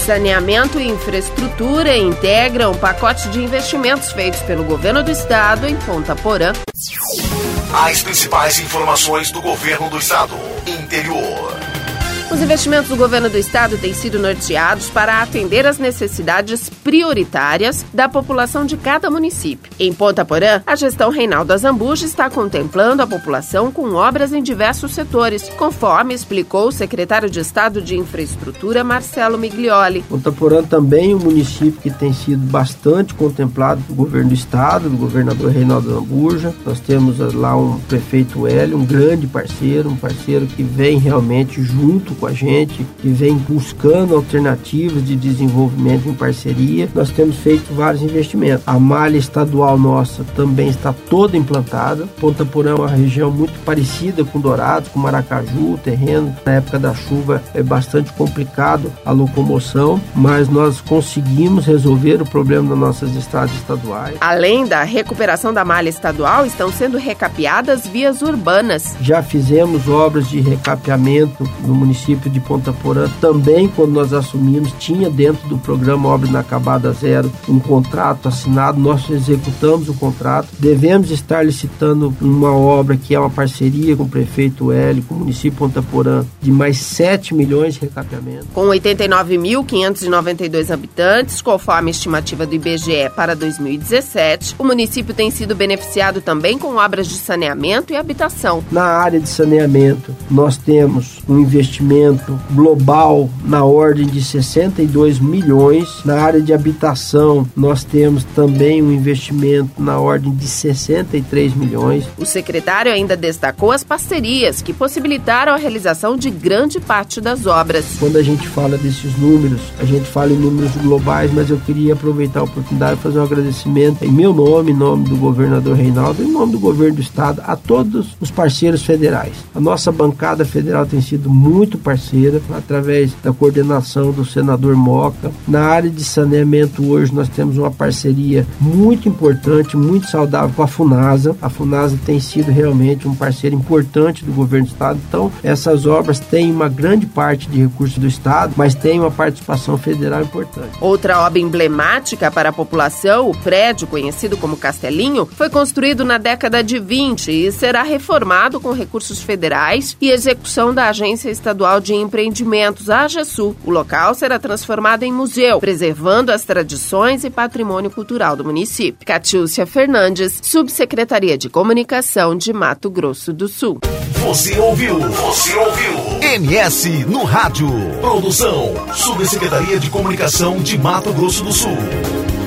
Saneamento e infraestrutura integram um pacote de investimentos feitos pelo governo do estado em Ponta Porã. As principais informações do governo do estado. Interior. Os investimentos do governo do estado têm sido norteados para atender às necessidades prioritárias da população de cada município. Em Ponta Porã, a gestão Reinaldo Azambuja está contemplando a população com obras em diversos setores, conforme explicou o secretário de Estado de Infraestrutura, Marcelo Miglioli. Ponta Porã também é um município que tem sido bastante contemplado pelo governo do estado, do governador Reinaldo Azambuja. Nós temos lá um prefeito Hélio, um grande parceiro, um parceiro que vem realmente junto com a gente, que vem buscando alternativas de desenvolvimento em parceria. Nós temos feito vários investimentos. A malha estadual nossa também está toda implantada. Ponta Porã é uma região muito parecida com Dourados, com Maracaju. O terreno, na época da chuva, é bastante complicado a locomoção, mas nós conseguimos resolver o problema das nossas estradas estaduais. Além da recuperação da malha estadual, estão sendo recapeadas vias urbanas. Já fizemos obras de recapeamento no município de Ponta Porã. Também, quando nós assumimos, tinha dentro do programa Obra Inacabada Zero um contrato assinado. Nós executamos o contrato. Devemos estar licitando uma obra que é uma parceria com o prefeito Hélio, com o município de Ponta Porã, de mais 7 milhões de recapeamento. Com 89.592 habitantes, conforme a estimativa do IBGE para 2017, o município tem sido beneficiado também com obras de saneamento e habitação. Na área de saneamento, nós temos um investimento global na ordem de 62 milhões. Na área de habitação, nós temos também um investimento na ordem de 63 milhões. O secretário ainda destacou as parcerias que possibilitaram a realização de grande parte das obras. Quando a gente fala desses números, a gente fala em números globais, mas eu queria aproveitar a oportunidade de fazer um agradecimento em meu nome, em nome do governador Reinaldo, em nome do governo do estado, a todos os parceiros federais. A nossa bancada federal tem sido muito parceira, através da coordenação do senador Moca. Na área de saneamento, hoje nós temos uma parceria muito importante, muito saudável com a Funasa. A Funasa tem sido realmente um parceiro importante do governo do estado. Então, essas obras têm uma grande parte de recursos do estado, mas tem uma participação federal importante. Outra obra emblemática para a população, o prédio conhecido como Castelinho, foi construído na década de 20 e será reformado com recursos federais e execução da Agência Estadual de Empreendimentos, a AGESU. O local será transformado em museu, preservando as tradições e patrimônio cultural do município. Catiúcia Fernandes, Subsecretaria de Comunicação de Mato Grosso do Sul. Você ouviu MS no Rádio. Produção, Subsecretaria de Comunicação de Mato Grosso do Sul.